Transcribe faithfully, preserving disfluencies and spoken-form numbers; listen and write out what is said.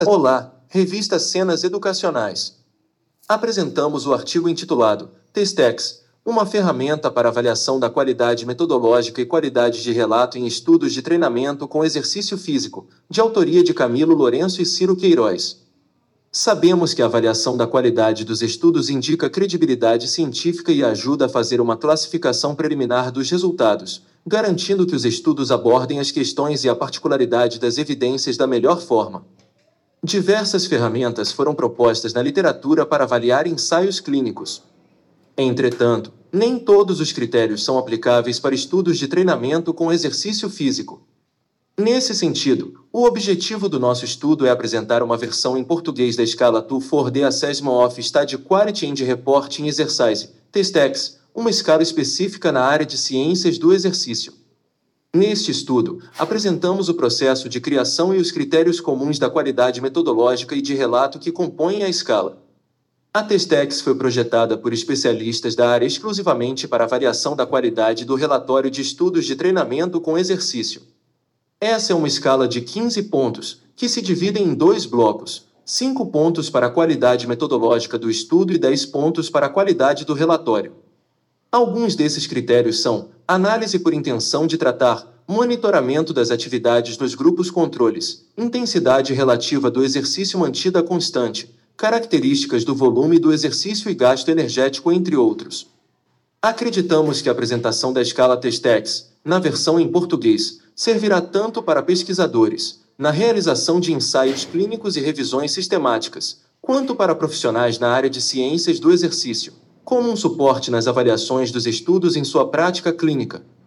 Olá, revista Cenas Educacionais. Apresentamos o artigo intitulado TestX, uma ferramenta para avaliação da qualidade metodológica e qualidade de relato em estudos de treinamento com exercício físico, de autoria de Camilo Lourenço e Ciro Queiroz. Sabemos que a avaliação da qualidade dos estudos indica credibilidade científica e ajuda a fazer uma classificação preliminar dos resultados, garantindo que os estudos abordem as questões e a particularidade das evidências da melhor forma. Diversas ferramentas foram propostas na literatura para avaliar ensaios clínicos. Entretanto, nem todos os critérios são aplicáveis para estudos de treinamento com exercício físico. Nesse sentido, o objetivo do nosso estudo é apresentar uma versão em português da escala two for the Assessment of Study Quality and Reporting Exercise, TestX, uma escala específica na área de ciências do exercício. Neste estudo, apresentamos o processo de criação e os critérios comuns da qualidade metodológica e de relato que compõem a escala. A TestX foi projetada por especialistas da área exclusivamente para avaliação da qualidade do relatório de estudos de treinamento com exercício. Essa é uma escala de quinze pontos, que se dividem em dois blocos, cinco pontos para a qualidade metodológica do estudo e dez pontos para a qualidade do relatório. Alguns desses critérios são análise por intenção de tratar, monitoramento das atividades nos grupos controles, intensidade relativa do exercício mantida constante, características do volume do exercício e gasto energético, entre outros. Acreditamos que a apresentação da escala TestX, na versão em português, servirá tanto para pesquisadores, na realização de ensaios clínicos e revisões sistemáticas, quanto para profissionais na área de ciências do exercício, como um suporte nas avaliações dos estudos em sua prática clínica.